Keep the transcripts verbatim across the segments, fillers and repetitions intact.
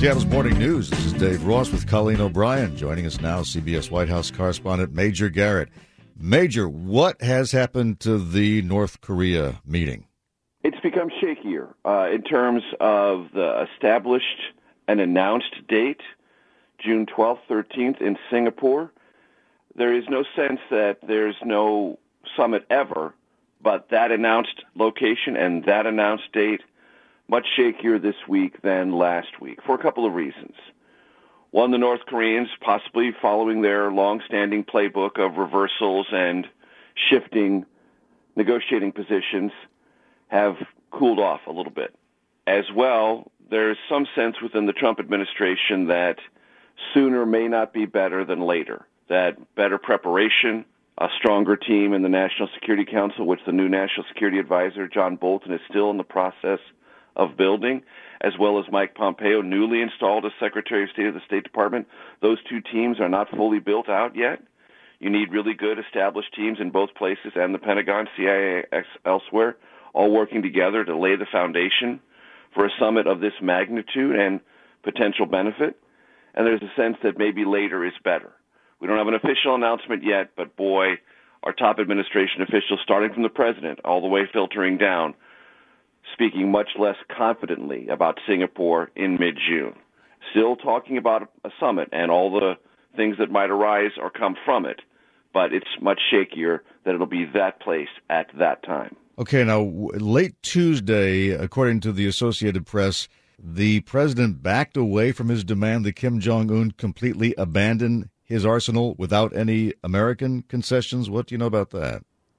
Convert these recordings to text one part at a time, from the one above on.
Seattle's Morning News. This is Dave Ross with Colleen O'Brien. Joining us now, C B S White House correspondent Major Garrett. Major, what has happened to the North Korea meeting? It's become shakier uh, in terms of the established and announced date, June twelfth, thirteenth in Singapore. There is no sense that there's no summit ever, but that announced location and that announced date much shakier this week than last week for a couple of reasons. One, the North Koreans, possibly following their long-standing playbook of reversals and shifting negotiating positions, have cooled off a little bit. As well, there's some sense within the Trump administration that sooner may not be better than later, that better preparation, a stronger team in the National Security Council, which the new National Security Advisor, John Bolton, is still in the process of building, as well as Mike Pompeo, newly installed as Secretary of State of the State Department. Those two teams are not fully built out yet. You need really good established teams in both places and the Pentagon, C I A, elsewhere, all working together to lay the foundation for a summit of this magnitude and potential benefit. And there's a sense that maybe later is better. We don't have an official announcement yet, but boy, our top administration officials, starting from the president all the way filtering down, speaking much less confidently about Singapore in mid-June. Still talking about a summit and all the things that might arise or come from it, but it's much shakier that it'll be that place at that time. Okay, now, late Tuesday, according to the Associated Press, the president backed away from his demand that Kim Jong-un completely abandon his arsenal without any American concessions. What do you know about that?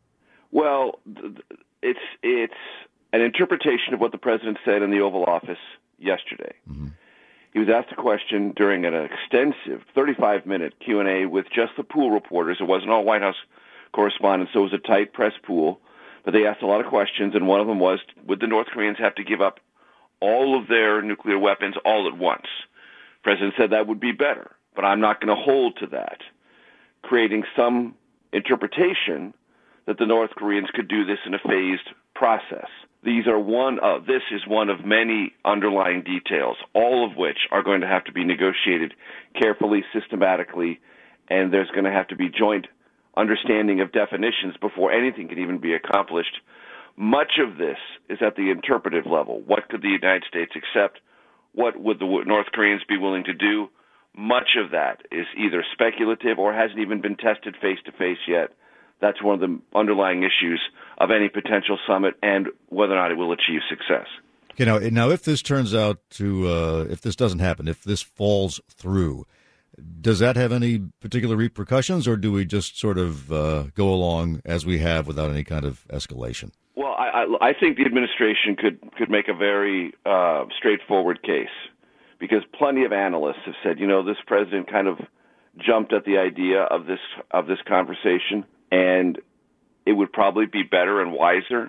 Well, it's it's an interpretation of what the president said in the Oval Office yesterday. Mm-hmm. He was asked a question during an extensive thirty-five minute Q and A with just the pool reporters. It wasn't all White House correspondents, so it was a tight press pool. But they asked a lot of questions, and one of them was, would the North Koreans have to give up all of their nuclear weapons all at once? The president said that would be better, but I'm not going to hold to that, creating some interpretation that the North Koreans could do this in a phased process. These are one of, this is one of many underlying details, all of which are going to have to be negotiated carefully, systematically, and there's going to have to be joint understanding of definitions before anything can even be accomplished. Much of this is at the interpretive level. What could the United States accept? What would the North Koreans be willing to do? Much of that is either speculative or hasn't even been tested face-to-face yet. That's one of the underlying issues of any potential summit and whether or not it will achieve success. You know, now if this turns out to, uh, if this doesn't happen, if this falls through, does that have any particular repercussions, or do we just sort of uh, go along as we have without any kind of escalation? Well, I, I, I think the administration could, could make a very uh, straightforward case, because plenty of analysts have said, you know, this president kind of jumped at the idea of this of this conversation, and it would probably be better and wiser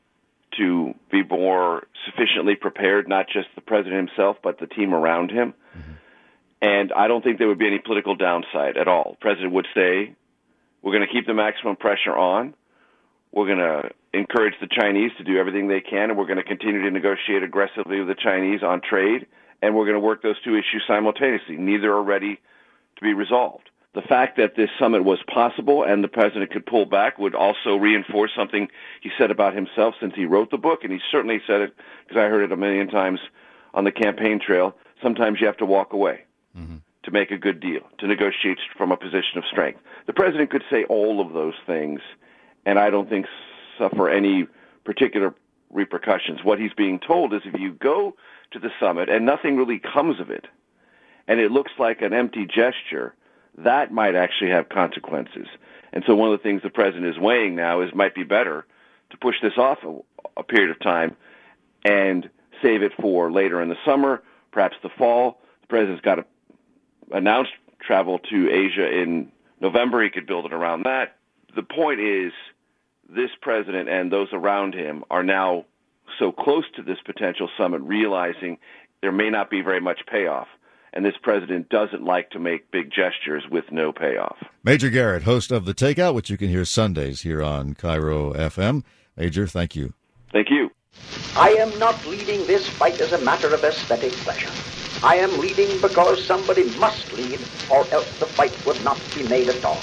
to be more sufficiently prepared, not just the president himself, but the team around him. Mm-hmm. And I don't think there would be any political downside at all. The president would say, we're going to keep the maximum pressure on. We're going to encourage the Chinese to do everything they can, and we're going to continue to negotiate aggressively with the Chinese on trade, and we're going to work those two issues simultaneously. Neither are ready to be resolved. The fact that this summit was possible and the president could pull back would also reinforce something he said about himself since he wrote the book, and he certainly said it, because I heard it a million times on the campaign trail. Sometimes you have to walk away mm-hmm. to make a good deal, to negotiate from a position of strength. The president could say all of those things, and I don't think suffer any particular repercussions. What he's being told is if you go to the summit and nothing really comes of it, and it looks like an empty gesture, that might actually have consequences. And so one of the things the president is weighing now is might be better to push this off a, a period of time and save it for later in the summer, perhaps the fall. The president's got to announce travel to Asia in November. He could build it around that. The point is, this president and those around him are now so close to this potential summit, realizing there may not be very much payoff. And this president doesn't like to make big gestures with no payoff. Major Garrett, host of The Takeout, which you can hear Sundays here on Cairo F M. Major, thank you. Thank you. I am not leading this fight as a matter of aesthetic pleasure. I am leading because somebody must lead, or else the fight would not be made at all.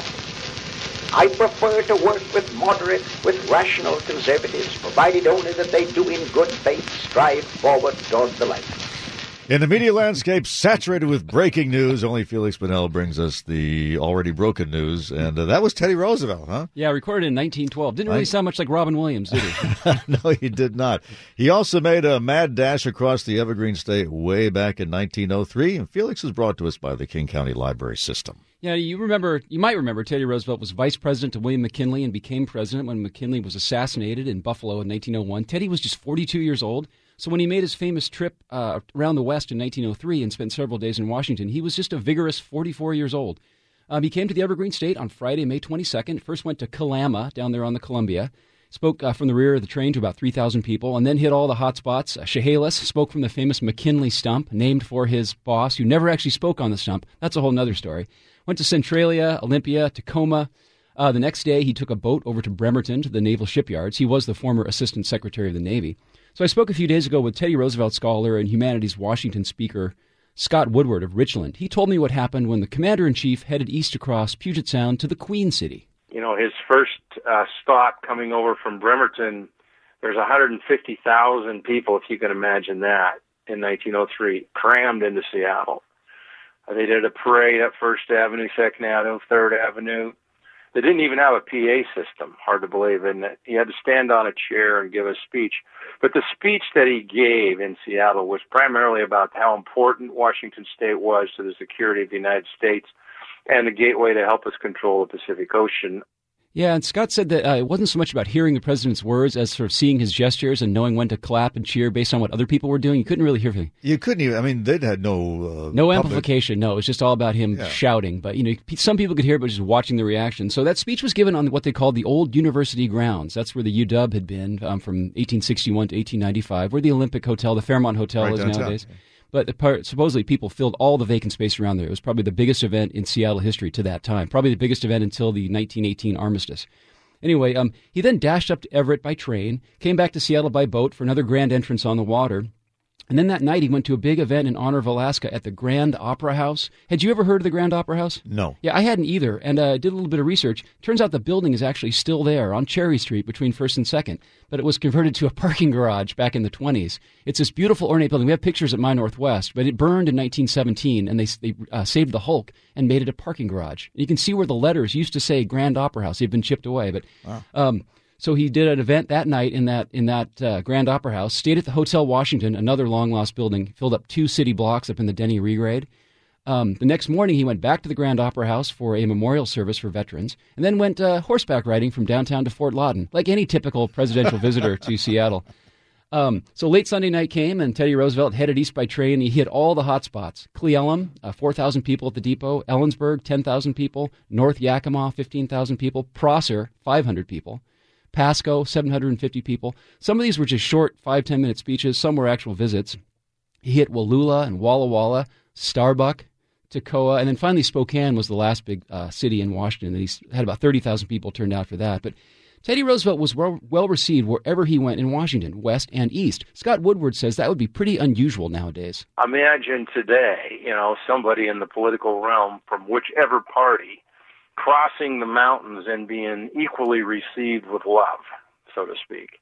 I prefer to work with moderate, with rational conservatives, provided only that they do in good faith strive forward toward the light. In the media landscape saturated with breaking news, only Felix Bunnell brings us the already broken news, and uh, that was Teddy Roosevelt, huh? Yeah, recorded in nineteen twelve. Didn't really sound much like Robin Williams, did he? No, he did not. He also made a mad dash across the Evergreen State way back in nineteen oh three, and Felix is brought to us by the King County Library System. Yeah, you remember, you might remember Teddy Roosevelt was vice president to William McKinley and became president when McKinley was assassinated in Buffalo in nineteen oh one. Teddy was just forty-two years old. So when he made his famous trip uh, around the West in nineteen oh three and spent several days in Washington, he was just a vigorous forty-four years old. Um, he came to the Evergreen State on Friday, May twenty-second. First went to Kalama down there on the Columbia. Spoke uh, from the rear of the train to about three thousand people, and then hit all the hot spots. Uh, Chehalis spoke from the famous McKinley Stump, named for his boss, who never actually spoke on the stump. That's a whole other story. Went to Centralia, Olympia, Tacoma. Uh, the next day, he took a boat over to Bremerton to the naval shipyards. He was the former Assistant Secretary of the Navy. So I spoke a few days ago with Teddy Roosevelt scholar and Humanities Washington speaker Scott Woodward of Richland. He told me what happened when the commander-in-chief headed east across Puget Sound to the Queen City. You know, his first uh, stop coming over from Bremerton, there's one hundred fifty thousand people, if you can imagine that, in nineteen oh three, crammed into Seattle. Uh, they did a parade up First Avenue, Second Avenue, Third Avenue. They didn't even have a P A system, hard to believe, and he had to stand on a chair and give a speech. But the speech that he gave in Seattle was primarily about how important Washington State was to the security of the United States and the gateway to help us control the Pacific Ocean. Yeah, and Scott said that uh, it wasn't so much about hearing the president's words as sort of seeing his gestures and knowing when to clap and cheer based on what other people were doing. You couldn't really hear anything. You couldn't even, I mean, they'd had no... Uh, no public... amplification, no. It was just all about him yeah. shouting. But, you know, some people could hear it, but just watching the reaction. So that speech was given on what they called the old university grounds. That's where the U W had been um, from eighteen sixty-one to eighteen ninety-five, where the Olympic Hotel, the Fairmont Hotel right is downtown. nowadays. But the part, supposedly people filled all the vacant space around there. It was probably the biggest event in Seattle history to that time, probably the biggest event until the nineteen eighteen armistice. Anyway, um, he then dashed up to Everett by train, came back to Seattle by boat for another grand entrance on the water. And then that night he went to a big event in honor of Alaska at the Grand Opera House. Had you ever heard of the Grand Opera House? No. Yeah, I hadn't either, and I uh, did a little bit of research. Turns out the building is actually still there on Cherry Street between First and Second, but it was converted to a parking garage back in the twenties. It's this beautiful ornate building. We have pictures at My Northwest, but it burned in nineteen seventeen, and they, they uh, saved the Hulk and made it a parking garage. And you can see where the letters used to say Grand Opera House. They've been chipped away, but... Wow. Um, So he did an event that night in that in that uh, Grand Opera House, stayed at the Hotel Washington, another long-lost building, filled up two city blocks up in the Denny Regrade. Um, the next morning, he went back to the Grand Opera House for a memorial service for veterans, and then went uh, horseback riding from downtown to Fort Lawton, like any typical presidential visitor to Seattle. Um, so late Sunday night came, and Teddy Roosevelt headed east by train. He hit all the hot spots. Cle Elum, uh, four thousand people at the depot. Ellensburg, ten thousand people. North Yakima, fifteen thousand people. Prosser, five hundred people. Pasco, seven hundred fifty people. Some of these were just short five, ten-minute speeches. Some were actual visits. He hit Wallula and Walla Walla, Starbuck, Toccoa, and then finally Spokane was the last big uh, city in Washington. And he had about thirty thousand people turned out for that. But Teddy Roosevelt was well, well received wherever he went in Washington, west and east. Scott Woodward says that would be pretty unusual nowadays. Imagine today, you know, somebody in the political realm from whichever party crossing the mountains and being equally received with love, so to speak.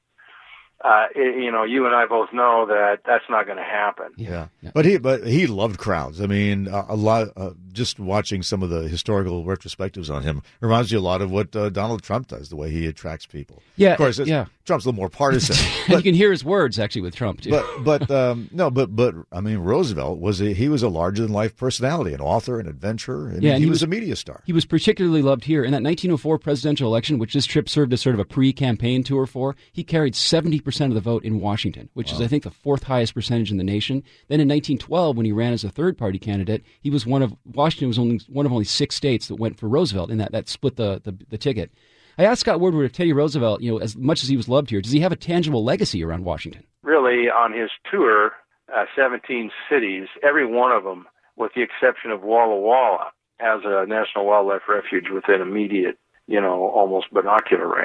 Uh, it, you know, you and I both know that that's not going to happen. Yeah. yeah, but he but he loved crowds. I mean, a, a lot. Uh, just watching some of the historical retrospectives on him reminds you a lot of what uh, Donald Trump does. The way he attracts people. Yeah, of course. Yeah. Trump's a little more partisan. But, you can hear his words actually with Trump too. But but um, no, but but I mean, Roosevelt was a, he was a larger than life personality, an author, an adventurer, and yeah, he, and he was, was a media star. He was particularly loved here in that nineteen oh four presidential election, which this trip served as sort of a pre-campaign tour for. He carried seventy percent of the vote in Washington, which wow. is I think the fourth highest percentage in the nation. Then in nineteen twelve, when he ran as a third-party candidate, he was one of Washington was only one of only six states that went for Roosevelt, and that that split the the, the ticket. I asked Scott Woodward if Teddy Roosevelt, you know, as much as he was loved here, does he have a tangible legacy around Washington? Really, on his tour, uh, seventeen cities, every one of them, with the exception of Walla Walla, has a National Wildlife Refuge within immediate, you know, almost binocular range.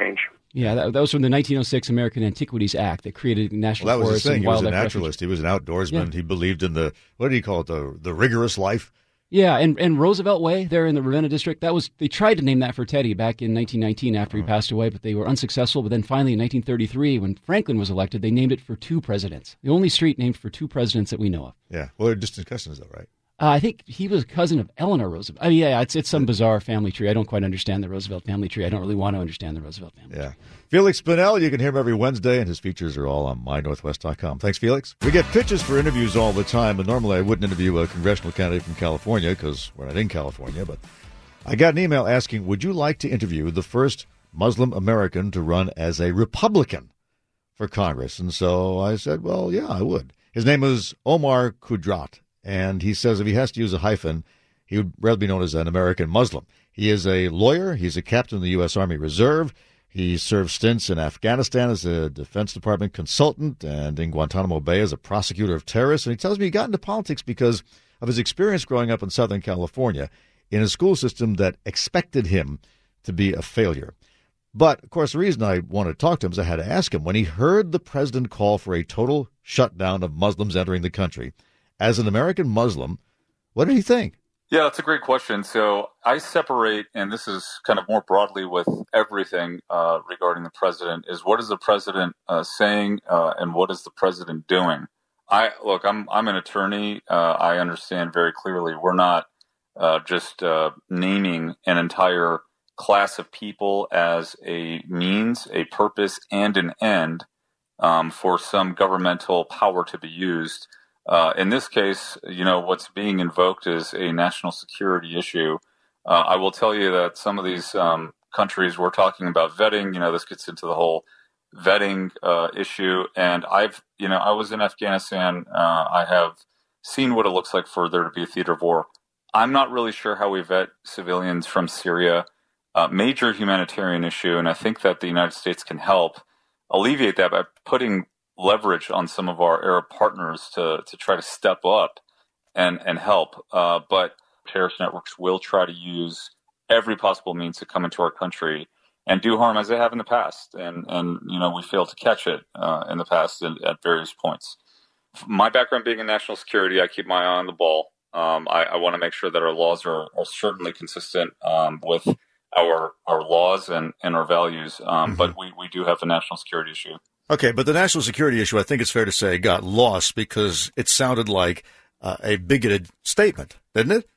Yeah, that, that was from the nineteen oh six American Antiquities Act that created national well, that was forests his thing. and He was a wildlife naturalist. refuge. He was an outdoorsman. Yeah. He believed in the, what did he call it, the the rigorous life? Yeah, and, and Roosevelt Way there in the Ravenna district, that was they tried to name that for Teddy back in nineteen nineteen after he Oh. passed away, but they were unsuccessful. But then finally in nineteen thirty-three, when Franklin was elected, they named it for two presidents. The only street named for two presidents that we know of. Yeah. Well, they're distant cousins, though, right? Uh, I think he was a cousin of Eleanor Roosevelt. I mean, yeah, it's it's some bizarre family tree. I don't quite understand the Roosevelt family tree. I don't really want to understand the Roosevelt family Yeah. tree. Felix Pinnell, you can hear him every Wednesday, and his features are all on my northwest dot com. Thanks, Felix. We get pitches for interviews all the time, and normally I wouldn't interview a congressional candidate from California because we're not in California, but I got an email asking, would you like to interview the first Muslim American to run as a Republican for Congress? And so I said, well, yeah, I would. His name is Omar Kudrat, and he says if he has to use a hyphen, he would rather be known as an American Muslim. He is a lawyer. He's a captain in the U S. Army Reserve. He served stints in Afghanistan as a Defense Department consultant and in Guantanamo Bay as a prosecutor of terrorists. And he tells me he got into politics because of his experience growing up in Southern California in a school system that expected him to be a failure. But, of course, the reason I wanted to talk to him is I had to ask him, when he heard the president call for a total shutdown of Muslims entering the country, as an American Muslim, what did he think? Yeah, that's a great question. So I separate, and this is kind of more broadly with everything uh, regarding the president, is what is the president uh, saying uh, and what is the president doing? I look, I'm I'm an attorney. Uh, I understand very clearly we're not uh, just uh, naming an entire class of people as a means, a purpose, and an end um, for some governmental power to be used. Uh, in this case, you know, what's being invoked is a national security issue. Uh, I will tell you that some of these um, countries we're talking about vetting, you know, this gets into the whole vetting uh, issue. And I've, you know, I was in Afghanistan. Uh, I have seen what it looks like for there to be a theater of war. I'm not really sure how we vet civilians from Syria. Uh, major humanitarian issue. And I think that the United States can help alleviate that by putting leverage on some of our Arab partners to to try to step up and and help. Uh, but terrorist networks will try to use every possible means to come into our country and do harm, as they have in the past. And and you know we failed to catch it uh, in the past at, at various points. My background being in national security, I keep my eye on the ball. Um, I, I want to make sure that our laws are, are certainly consistent um, with our our laws and, and our values. Um, mm-hmm. But we, we do have a national security issue. Okay, but the national security issue, I think it's fair to say, got lost because it sounded like uh, a bigoted statement, didn't it?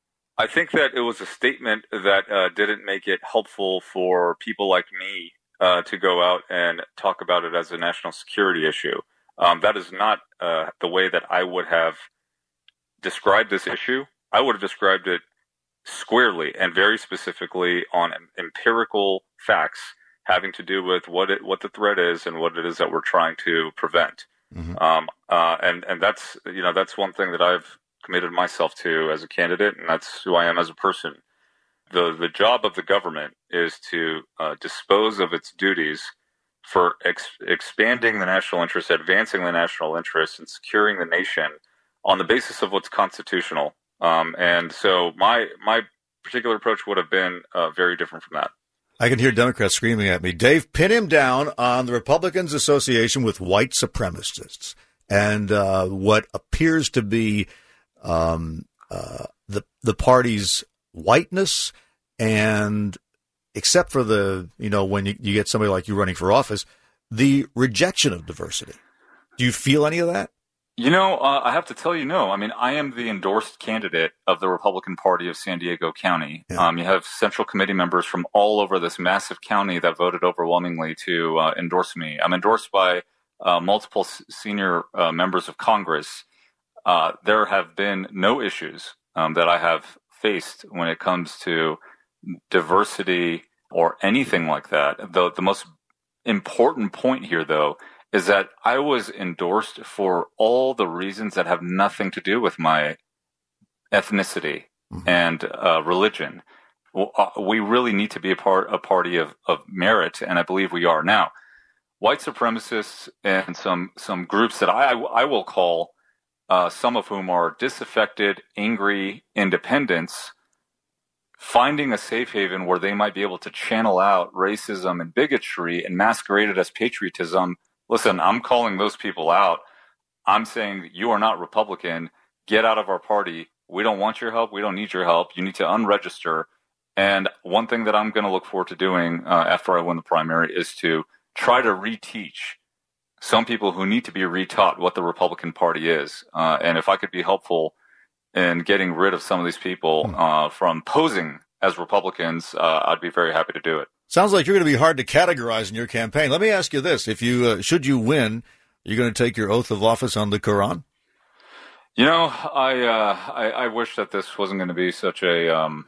I think that it was a statement that uh, didn't make it helpful for people like me uh, to go out and talk about it as a national security issue. Um, that is not uh, the way that I would have described this issue. I would have described it squarely and very specifically on empirical facts having to do with what it, what the threat is and what it is that we're trying to prevent. Mm-hmm. Um, uh, and, and that's, you know, that's one thing that I've committed myself to as a candidate, and that's who I am as a person. The, the job of the government is to uh, dispose of its duties for ex- expanding the national interest, advancing the national interest, and securing the nation on the basis of what's constitutional. Um, and so my, my particular approach would have been uh, very different from that. I can hear Democrats screaming at me, Dave, pin him down on the Republicans' association with white supremacists and uh, what appears to be um, uh, the the party's whiteness, and except for the, you know, when you, you get somebody like you running for office, the rejection of diversity. Do you feel any of that? You know, uh, I have to tell you, no. I mean, I am the endorsed candidate of the Republican Party of San Diego County. Yeah. Um, you have Central Committee members from all over this massive county that voted overwhelmingly to uh, endorse me. I'm endorsed by uh, multiple s- senior uh, members of Congress. Uh, there have been no issues um, that I have faced when it comes to diversity or anything like that. The, the most important point here, though, is that I was endorsed for all the reasons that have nothing to do with my ethnicity mm-hmm. and uh, religion. Well, uh, we really need to be a part a party of, of merit, and I believe we are now. White supremacists and some some groups that I I will call, uh, some of whom are disaffected, angry independents, finding a safe haven where they might be able to channel out racism and bigotry and masquerade it as patriotism. Listen, I'm calling those people out. I'm saying you are not Republican. Get out of our party. We don't want your help. We don't need your help. You need to unregister. And one thing that I'm going to look forward to doing uh, after I win the primary is to try to reteach some people who need to be retaught what the Republican Party is. Uh, and if I could be helpful in getting rid of some of these people uh, from posing as Republicans, uh, I'd be very happy to do it. Sounds like you're going to be hard to categorize in your campaign. Let me ask you this. If you, uh, should you win, are you going to take your oath of office on the Quran? You know, I, uh, I, I wish that this wasn't going to be such a, um,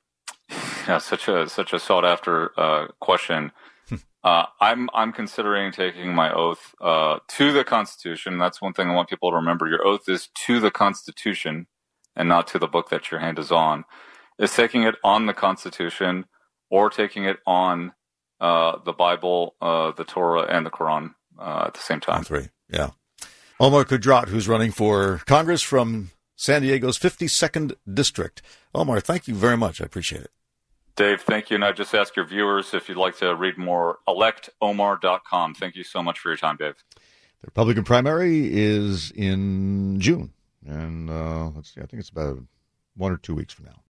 yeah, such a, such a sought after, uh, question. Uh, I'm I'm considering taking my oath uh, to the Constitution. That's one thing I want people to remember. Your oath is to the Constitution and not to the book that your hand is on. Is taking it on the Constitution or taking it on uh, the Bible, uh, the Torah, and the Quran uh, at the same time. All three, yeah. Omar Kudrat, who's running for Congress from San Diego's fifty-second District. Omar, thank you very much. I appreciate it. Dave, thank you. And I just ask your viewers if you'd like to read more, elect omar dot com. Thank you so much for your time, Dave. The Republican primary is in June. And uh, let's see, I think it's about one or two weeks from now.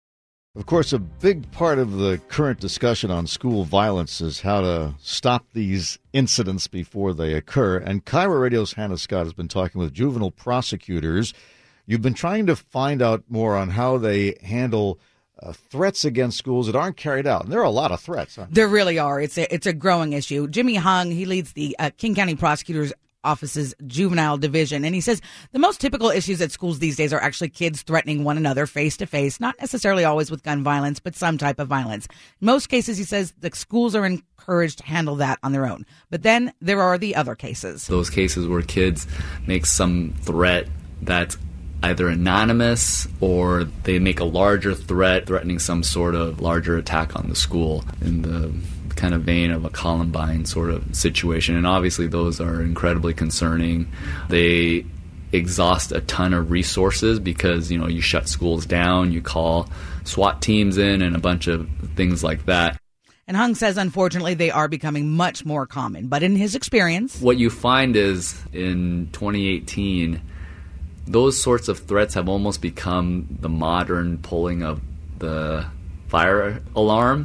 Of course, a big part of the current discussion on school violence is how to stop these incidents before they occur. And Kyra Radio's Hannah Scott has been talking with juvenile prosecutors. You've been trying to find out more on how they handle Uh, threats against schools that aren't carried out. And there are a lot of threats. Huh? There really are. It's a, it's a growing issue. Jimmy Hung, he leads the uh, King County Prosecutor's Office's Juvenile Division, and he says the most typical issues at schools these days are actually kids threatening one another face-to-face, not necessarily always with gun violence, but some type of violence. In most cases, he says, the schools are encouraged to handle that on their own. But then there are the other cases. Those cases where kids make some threat that's either anonymous or they make a larger threat, threatening some sort of larger attack on the school in the kind of vein of a Columbine sort of situation. And obviously those are incredibly concerning. They exhaust a ton of resources because, you know, you shut schools down, you call SWAT teams in and a bunch of things like that. And Hung says, unfortunately, they are becoming much more common. But in his experience, what you find is in twenty eighteen, those sorts of threats have almost become the modern pulling of the fire alarm.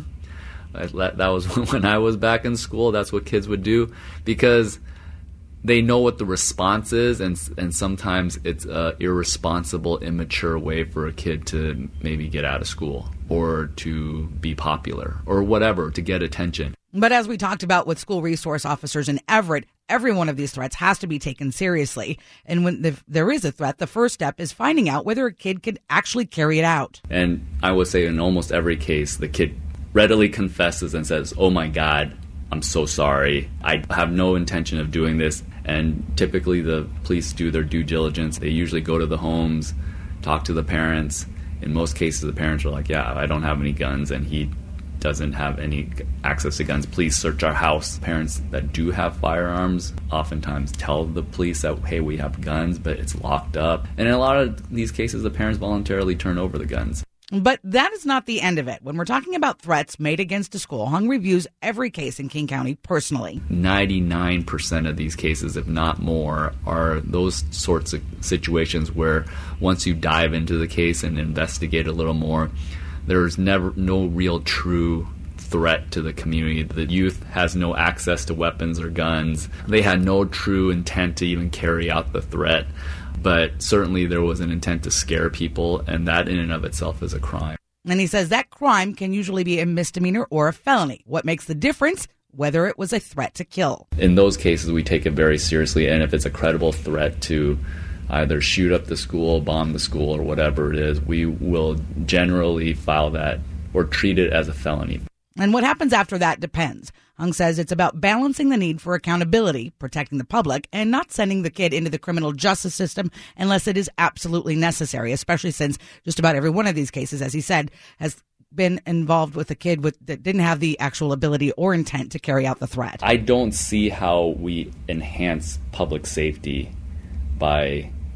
That was when I was back in school. That's what kids would do because they know what the response is, and and sometimes it's an irresponsible, immature way for a kid to maybe get out of school or to be popular or whatever, to get attention. But as we talked about with school resource officers in Everett, every one of these threats has to be taken seriously. And when the, there is a threat, the first step is finding out whether a kid could actually carry it out. And I would say in almost every case, the kid readily confesses and says, "Oh my God, I'm so sorry. I have no intention of doing this." And typically the police do their due diligence. They usually go to the homes, talk to the parents. In most cases, the parents are like, "Yeah, I don't have any guns," and he doesn't have any access to guns. Please search our house. Parents that do have firearms oftentimes tell the police that, hey, we have guns, but it's locked up. And in a lot of these cases, the parents voluntarily turn over the guns. But that is not the end of it. When we're talking about threats made against a school, Hung reviews every case in King County personally. ninety-nine percent of these cases, if not more, are those sorts of situations where once you dive into the case and investigate a little more, there's never no real true threat to the community. The youth has no access to weapons or guns. They had no true intent to even carry out the threat. But certainly there was an intent to scare people, and that in and of itself is a crime. And he says that crime can usually be a misdemeanor or a felony. What makes the difference? Whether it was a threat to kill. In those cases, we take it very seriously, and if it's a credible threat to either shoot up the school, bomb the school, or whatever it is, we will generally file that or treat it as a felony. And what happens after that depends. Hung says it's about balancing the need for accountability, protecting the public, and not sending the kid into the criminal justice system unless it is absolutely necessary, especially since just about every one of these cases, as he said, has been involved with a kid with, that didn't have the actual ability or intent to carry out the threat. I don't see how we enhance public safety by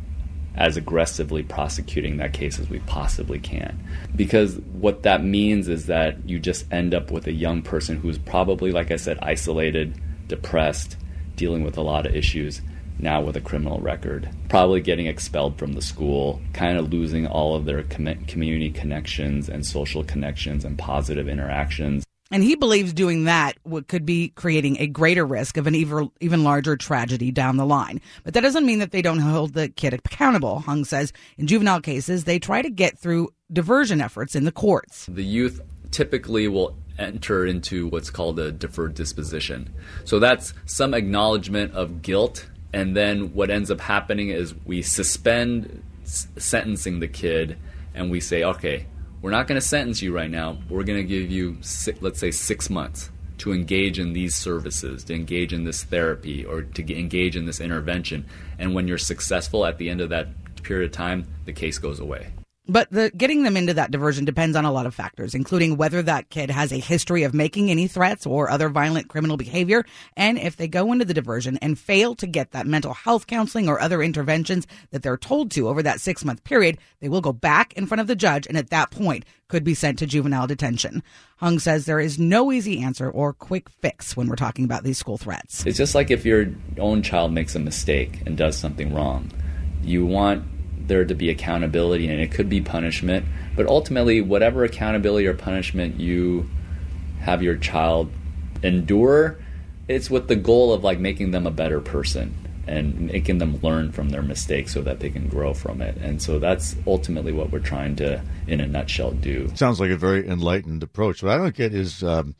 as aggressively prosecuting that case as we possibly can. Because what that means is that you just end up with a young person who's probably, like I said, isolated, depressed, dealing with a lot of issues, now with a criminal record, probably getting expelled from the school, kind of losing all of their com- community connections and social connections and positive interactions. And he believes doing that could be creating a greater risk of an even, even larger tragedy down the line. But that doesn't mean that they don't hold the kid accountable. Hung says in juvenile cases, they try to get through diversion efforts in the courts. The youth typically will enter into what's called a deferred disposition. So that's some acknowledgement of guilt. And then what ends up happening is we suspend s- sentencing the kid and we say, okay, we're not going to sentence you right now. We're going to give you, let's say, six months to engage in these services, to engage in this therapy, or to engage in this intervention. And when you're successful at the end of that period of time, the case goes away. But the getting them into that diversion depends on a lot of factors, including whether that kid has a history of making any threats or other violent criminal behavior. And if they go into the diversion and fail to get that mental health counseling or other interventions that they're told to over that six-month period, they will go back in front of the judge and at that point could be sent to juvenile detention. Hung says there is no easy answer or quick fix when we're talking about these school threats. It's just like if your own child makes a mistake and does something wrong. You want there to be accountability, and it could be punishment, but ultimately whatever accountability or punishment you have your child endure, it's with the goal of like making them a better person and making them learn from their mistakes so that they can grow from it. And so that's ultimately what we're trying to, in a nutshell, do. Sounds like a very enlightened approach. What I don't get is um,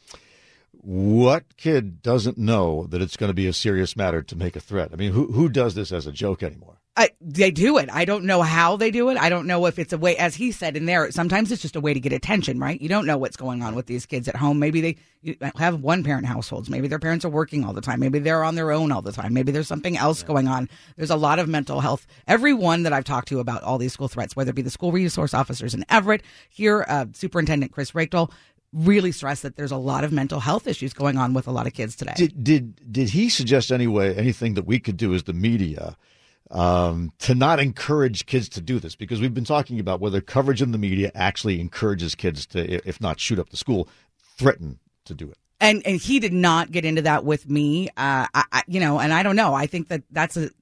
what kid doesn't know that it's going to be a serious matter to make a threat? I mean, who who does this as a joke anymore? I, they do it. I don't know how they do it. I don't know if it's a way, as he said in there, sometimes it's just a way to get attention, right? You don't know what's going on with these kids at home. Maybe they you have one-parent households. Maybe their parents are working all the time. Maybe they're on their own all the time. Maybe there's something else going on. There's a lot of mental health. Everyone that I've talked to about all these school threats, whether it be the school resource officers in Everett, here, uh, Superintendent Chris Rachtel, really stressed that there's a lot of mental health issues going on with a lot of kids today. Did did, did he suggest anyway anything that we could do as the media Um, to not encourage kids to do this? Because we've been talking about whether coverage in the media actually encourages kids to, if not shoot up the school, threaten to do it. And and he did not get into that with me, uh, I, I, you know, and I don't know. I think that that's a,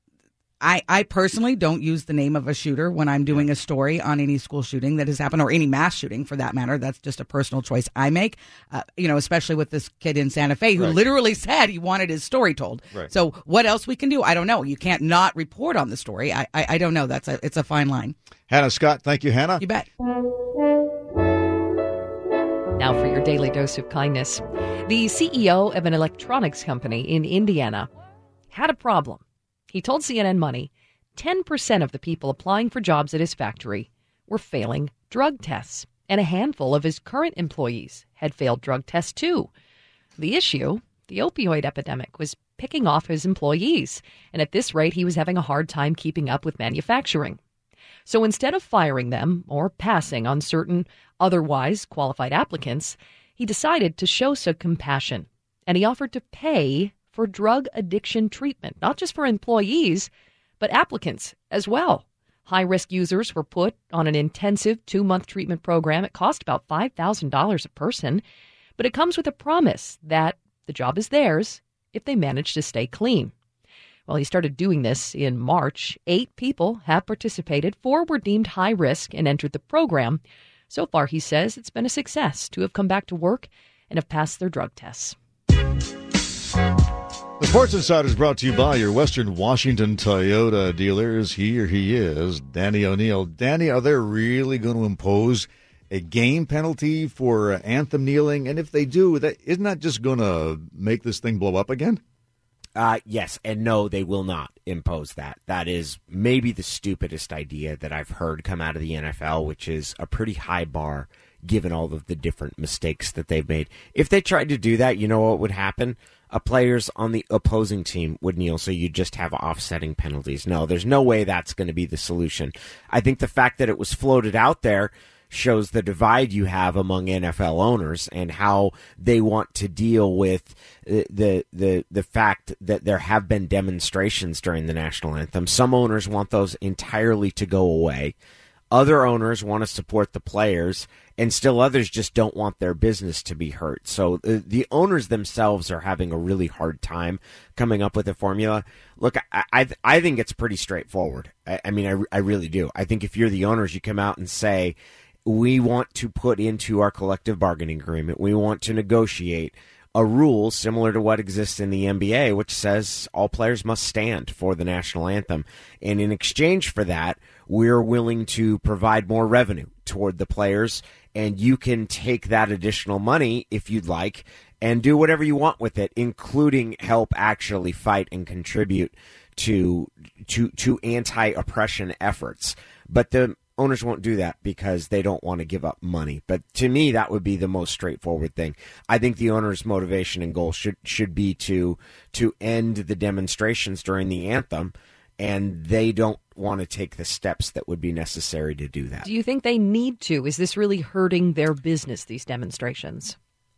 I, I personally don't use the name of a shooter when I'm doing a story on any school shooting that has happened, or any mass shooting for that matter. That's just a personal choice I make, uh, you know, especially with this kid in Santa Fe who right. literally said he wanted his story told. Right. So what else we can do? I don't know. You can't not report on the story. I, I, I don't know. That's a, it's a fine line. Hannah Scott, thank you, Hannah. You bet. Now for your daily dose of kindness. The C E O of an electronics company in Indiana had a problem. He told C N N Money ten percent of the people applying for jobs at his factory were failing drug tests, and a handful of his current employees had failed drug tests too. The issue, the opioid epidemic, was picking off his employees, and at this rate he was having a hard time keeping up with manufacturing. So instead of firing them or passing on certain otherwise qualified applicants, he decided to show some compassion, and he offered to pay for drug addiction treatment, not just for employees, but applicants as well. High-risk users were put on an intensive two-month treatment program. It cost about five thousand dollars a person, but it comes with a promise that the job is theirs if they manage to stay clean. Well, he started doing this in March. Eight people have participated. Four were deemed high risk and entered the program. So far, he says, it's been a success to have come back to work and have passed their drug tests. The Sports Insider is brought to you by your Western Washington Toyota dealers. Here he is, Danny O'Neill. Danny, are they really going to impose a game penalty for uh, anthem kneeling? And if they do, that isn't that just going to make this thing blow up again? Uh, yes, and no, they will not impose that. That is maybe the stupidest idea that I've heard come out of the N F L, which is a pretty high bar given all of the different mistakes that they've made. If they tried to do that, you know what would happen? Uh, players on the opposing team would kneel, so you just have offsetting penalties. No, there's no way that's going to be the solution. I think the fact that it was floated out there shows the divide you have among N F L owners and how they want to deal with the the the, the fact that there have been demonstrations during the national anthem. Some owners want those entirely to go away. Other owners want to support the players, and still others just don't want their business to be hurt. So the, the owners themselves are having a really hard time coming up with a formula. Look, I I, I think it's pretty straightforward. I, I mean, I, I really do. I think if you're the owners, you come out and say, we want to put into our collective bargaining agreement, we want to negotiate a rule similar to what exists in the N B A, which says all players must stand for the national anthem. And in exchange for that, we're willing to provide more revenue toward the players, and you can take that additional money, if you'd like, and do whatever you want with it, including help actually fight and contribute to to to anti-oppression efforts. But the owners won't do that because they don't want to give up money. But to me, that would be the most straightforward thing. I think the owners' motivation and goal should should be to to end the demonstrations during the anthem, and they don't want to take the steps that would be necessary to do that. Do you think they need to? Is this really hurting their business, these demonstrations?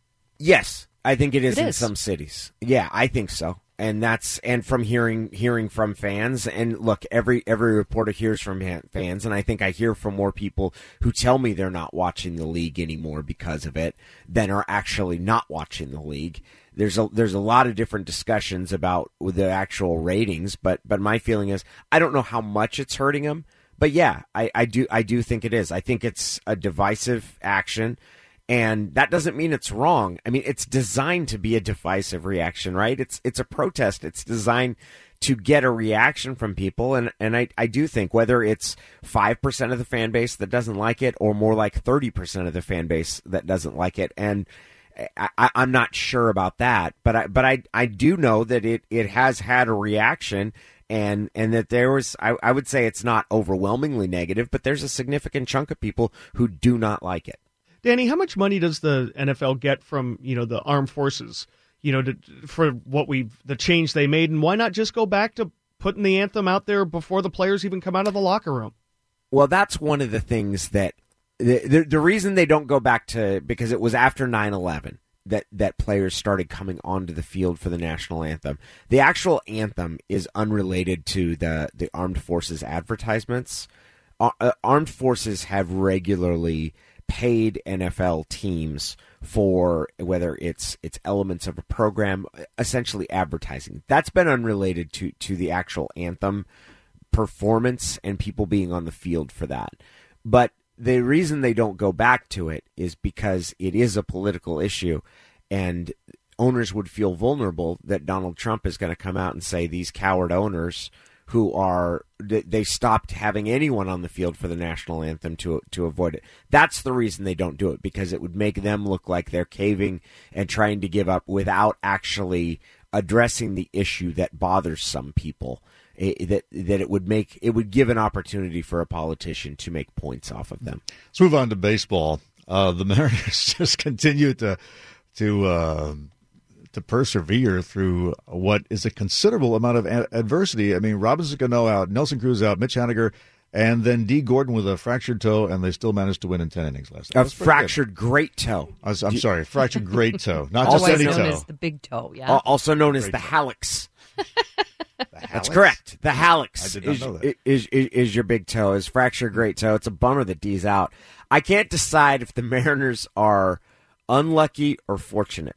Yes, I think it is It in is. some cities. Yeah, I think so. And that's and from hearing hearing from fans, and look, every every reporter hears from ha- fans, and I think I hear from more people who tell me they're not watching the league anymore because of it than are actually not watching the league. There's a there's a lot of different discussions about the actual ratings, but but my feeling is I don't know how much it's hurting them, but yeah, I, I do I do think it is. I think it's a divisive action. And that doesn't mean it's wrong. I mean, it's designed to be a divisive reaction, right? It's it's a protest. It's designed to get a reaction from people. And, and I, I do think whether it's five percent of the fan base that doesn't like it or more like thirty percent of the fan base that doesn't like it. And I, I, I'm not sure about that. But I, but I, I do know that it, it has had a reaction. And and that there was, I, I would say it's not overwhelmingly negative, but there's a significant chunk of people who do not like it. Danny, how much money does the N F L get from, you know, the armed forces, you know, to, for what we the change they made, and why not just go back to putting the anthem out there before the players even come out of the locker room? Well, that's one of the things that the the, the reason they don't go back to, because it was after nine eleven that that players started coming onto the field for the national anthem. The actual anthem is unrelated to the the armed forces advertisements. Uh, armed forces have regularly paid N F L teams for whether it's it's elements of a program, essentially advertising. That's been unrelated to, to the actual anthem performance and people being on the field for that. But the reason they don't go back to it is because it is a political issue, and owners would feel vulnerable that Donald Trump is going to come out and say these coward owners who are, they stopped having anyone on the field for the national anthem to to avoid it. That's the reason they don't do it, because it would make them look like they're caving and trying to give up without actually addressing the issue that bothers some people. It, that that it would make it would give an opportunity for a politician to make points off of them. Let's move on to baseball. Uh, the Mariners just continue to to. Uh, to persevere through what is a considerable amount of a- adversity. I mean, Robinson Cano out, Nelson Cruz out, Mitch Haniger, and then D. Gordon with a fractured toe, and they still managed to win in ten innings last night. A fractured good. great toe. I was, I'm sorry, fractured great toe. Not also just any known toe. as the big toe, yeah. Also known as Great the toe. hallux. The That's hallux? correct. The hallux I did not is, know that. Is, is, is your big toe, is fractured great toe. It's a bummer that D's out. I can't decide if the Mariners are unlucky or fortunate.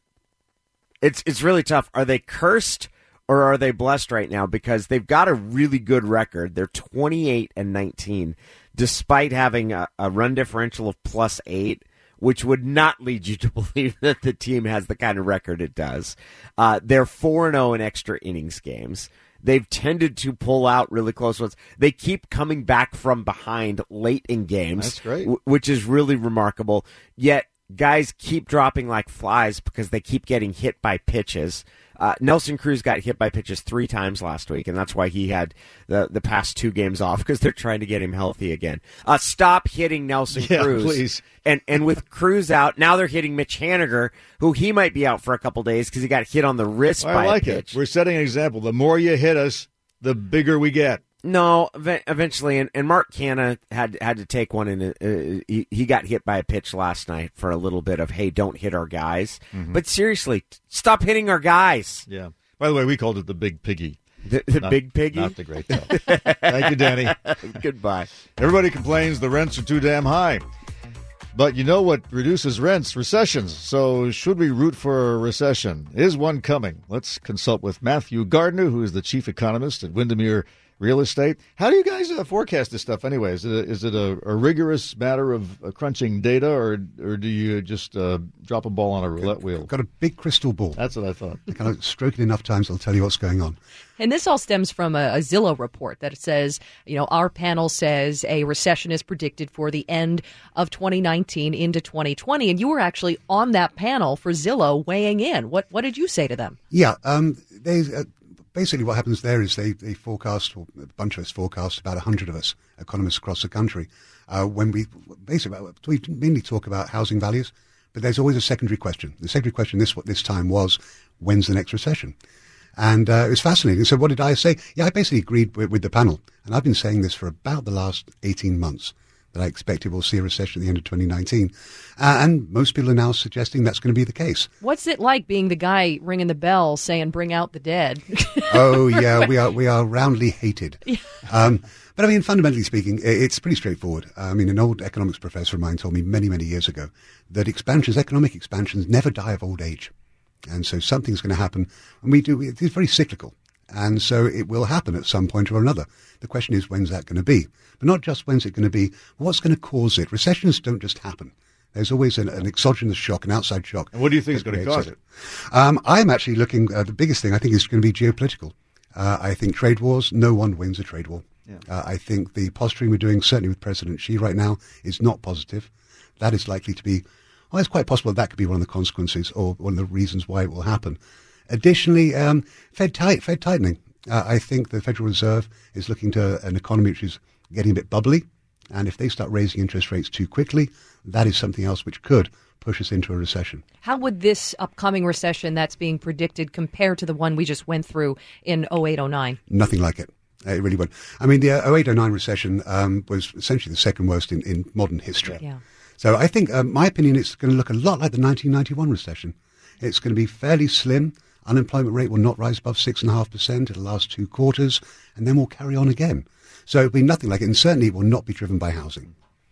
It's it's really tough. Are they cursed or are they blessed right now? Because they've got a really good record. They're twenty-eight and nineteen, despite having a, a run differential of plus eight, which would not lead you to believe that the team has the kind of record it does. Uh, they're four and oh in extra innings games. They've tended to pull out really close ones. They keep coming back from behind late in games. That's great. w- which is really remarkable. Yet guys keep dropping like flies because they keep getting hit by pitches. Uh, Nelson Cruz got hit by pitches three times last week, and that's why he had the, the past two games off, because they're trying to get him healthy again. Uh, stop hitting Nelson Yeah, Cruz. please. And and with Cruz out, now they're hitting Mitch Haniger, who he might be out for a couple days because he got hit on the wrist I by like a pitch. it. We're setting an example. The more you hit us, the bigger we get. No, eventually, and, and Mark Canha had had to take one, and uh, he, he got hit by a pitch last night for a little bit of, hey, don't hit our guys. Mm-hmm. But seriously, stop hitting our guys. Yeah. By the way, we called it the Big Piggy. The, the not, Big Piggy? Not the Great Tail. Thank you, Danny. Goodbye. Everybody complains the rents are too damn high. But you know what reduces rents? Recessions. So should we root for a recession? Is one coming? Let's consult with Matthew Gardner, who is the chief economist at Windermere Real Estate. How do you guys uh, forecast this stuff anyway? Is it a, is it a, a rigorous matter of uh, crunching data, or or do you just uh, drop a ball on a roulette wheel? I've got a big crystal ball. That's what I thought. I kind of stroke it enough times, I'll tell you what's going on. And this all stems from a, a Zillow report that says, you know, our panel says a recession is predicted for the end of twenty nineteen into twenty twenty. And you were actually on that panel for Zillow weighing in. What what did you say to them? Yeah, um, they... Uh, Basically, what happens there is they, they forecast, or a bunch of us forecast, about one hundred of us, economists across the country, uh, when we basically we mainly talk about housing values, but there's always a secondary question. The secondary question this this time was, when's the next recession? And uh, it was fascinating. So what did I say? Yeah, I basically agreed with, with the panel, and I've been saying this for about the last eighteen months, that I expected we'll see a recession at the end of twenty nineteen. Uh, and most people are now suggesting that's going to be the case. What's it like being the guy ringing the bell saying, bring out the dead? Oh, yeah, we are we are roundly hated. Yeah. Um, but I mean, fundamentally speaking, it's pretty straightforward. I mean, an old economics professor of mine told me many, many years ago that expansions, economic expansions, never die of old age. And so something's going to happen. And we do, it's very cyclical. And so it will happen at some point or another. The question is, when's that going to be? But not just when's it going to be, what's going to cause it? Recessions don't just happen. There's always an, an exogenous shock, an outside shock. And what do you think is going to cause it? Um, I'm actually looking, uh, the biggest thing I think is going to be geopolitical. Uh, I think trade wars, no one wins a trade war. Yeah. Uh, I think the posturing we're doing, certainly with President Xi right now, is not positive. That is likely to be, well, it's quite possible that could be one of the consequences or one of the reasons why it will happen. Additionally, um, Fed tight, Fed tightening. Uh, I think the Federal Reserve is looking to an economy which is getting a bit bubbly, and if they start raising interest rates too quickly, that is something else which could push us into a recession. How would this upcoming recession that's being predicted compare to the one we just went through in oh eight oh nine? Nothing like it. It really would. I mean, the uh, oh eight oh nine recession um, was essentially the second worst in, in modern history. Yeah. So I think, um, my opinion, it's going to look a lot like the nineteen ninety-one recession. It's going to be fairly slim. Unemployment rate will not rise above six point five percent. It'll last two quarters, and then we'll carry on again. So it'll be nothing like it, and certainly it will not be driven by housing.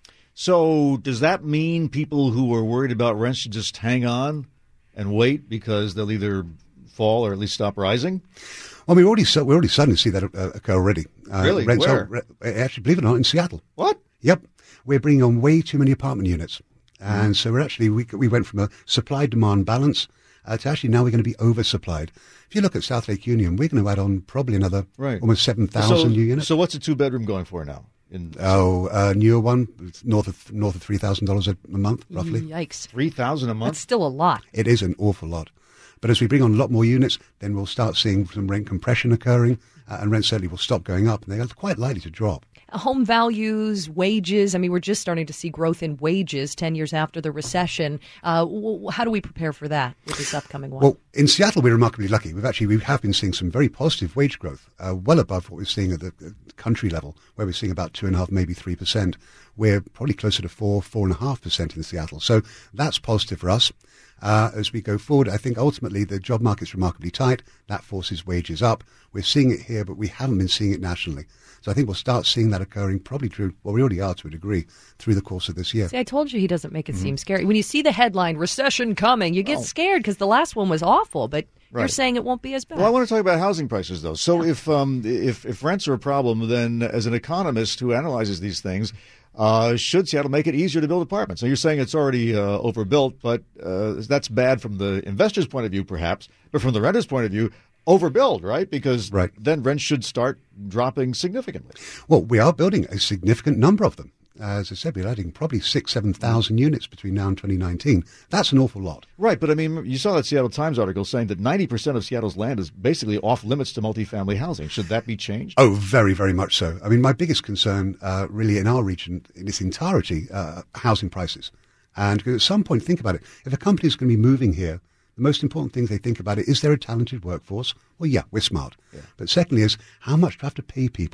So does that mean people who are worried about rents should just hang on and wait because they'll either fall or at least stop rising? Well, we're already, we're already starting to see that uh, occur already. Uh, really? Rents Where? Are, actually, believe it or not, in Seattle. What? Yep. We're bringing on way too many apartment units. And mm. so we're actually, we, we went from a supply-demand balance Uh, to actually now we're going to be oversupplied. If you look at South Lake Union, we're going to add on probably another right. almost seven thousand so, new units. So what's a two-bedroom going for now? In oh, uh, newer one, it's north of north of three thousand dollars a month, roughly. Yikes! Three thousand a month. That's still a lot. It is an awful lot. But as we bring on a lot more units, then we'll start seeing some rent compression occurring, uh, and rents certainly will stop going up, and they're quite likely to drop. Home values, wages. I mean, we're just starting to see growth in wages ten years after the recession. Uh, w- how do we prepare for that with this upcoming one? Well, in Seattle, we're remarkably lucky. We've actually, we have been seeing some very positive wage growth, uh, well above what we're seeing at the uh, country level, where we're seeing about two and a half, maybe three percent. We're probably closer to four, four and a half percent in Seattle. So that's positive for us. Uh, as we go forward, I think ultimately the job market's remarkably tight. That forces wages up. We're seeing it here, but we haven't been seeing it nationally. So I think we'll start seeing that occurring probably through, well, we already are to a degree, through the course of this year. See, I told you he doesn't make it mm-hmm. seem scary. When you see the headline, recession coming, you get oh. scared because the last one was awful, but right. you're saying it won't be as bad. Well, I want to talk about housing prices, though. So yeah. if, um, if, if rents are a problem, then as an economist who analyzes these things, Uh, should Seattle make it easier to build apartments? Now, you're saying it's already uh, overbuilt, but uh, that's bad from the investor's point of view, perhaps. But from the renter's point of view, overbuild, right? Because right. then rents should start dropping significantly. Well, we are building a significant number of them. As I said, we're adding probably six, seven thousand units between now and twenty nineteen. That's an awful lot. Right, but I mean, you saw that Seattle Times article saying that ninety percent of Seattle's land is basically off limits to multifamily housing. Should that be changed? Oh, very, very much so. I mean, my biggest concern, uh, really, in our region, in its entirety, uh, housing prices. And at some point, think about it. If a company is going to be moving here, the most important thing they think about it is there a talented workforce? Well, yeah, we're smart. Yeah. But secondly is how much do I have to pay people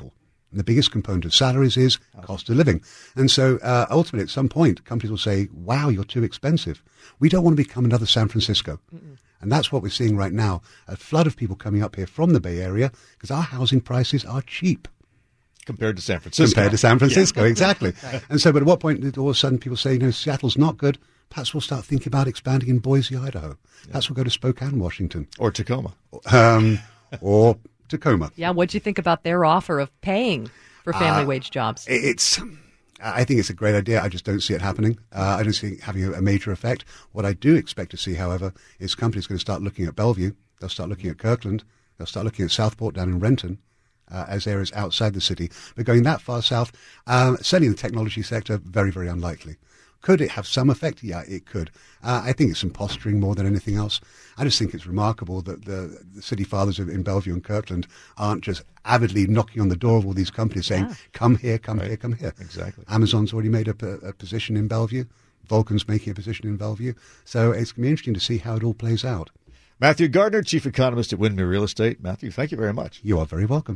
And the biggest component of salaries is cost of living. And so uh, ultimately, at some point, companies will say, wow, you're too expensive. We don't want to become another San Francisco. Mm-mm. And that's what we're seeing right now, a flood of people coming up here from the Bay Area because our housing prices are cheap. Compared to San Francisco. Compared to San Francisco, yeah. exactly. Right. And so, but at what point did all of a sudden people say, you know, Seattle's not good? Perhaps we'll start thinking about expanding in Boise, Idaho. Yeah. Perhaps we'll go to Spokane, Washington. Or Tacoma. Um, or Tacoma. Yeah, what'd you think about their offer of paying for family uh, wage jobs? It's, I think it's a great idea. I just don't see it happening. Uh, I don't see it having a, a major effect. What I do expect to see, however, is companies going to start looking at Bellevue. They'll start looking at Kirkland. They'll start looking at Southport down in Renton. Uh, as areas outside the city. But going that far south, um, certainly in the technology sector, very, very unlikely. Could it have some effect? Yeah, it could. Uh, I think it's some posturing more than anything else. I just think it's remarkable that the, the city fathers in Bellevue and Kirkland aren't just avidly knocking on the door of all these companies saying, yeah. come here, come right. here, come here. Exactly. Amazon's already made a, a position in Bellevue. Vulcan's making a position in Bellevue. So it's going to be interesting to see how it all plays out. Matthew Gardner, Chief Economist at Windermere Real Estate. Matthew, thank you very much. You are very welcome.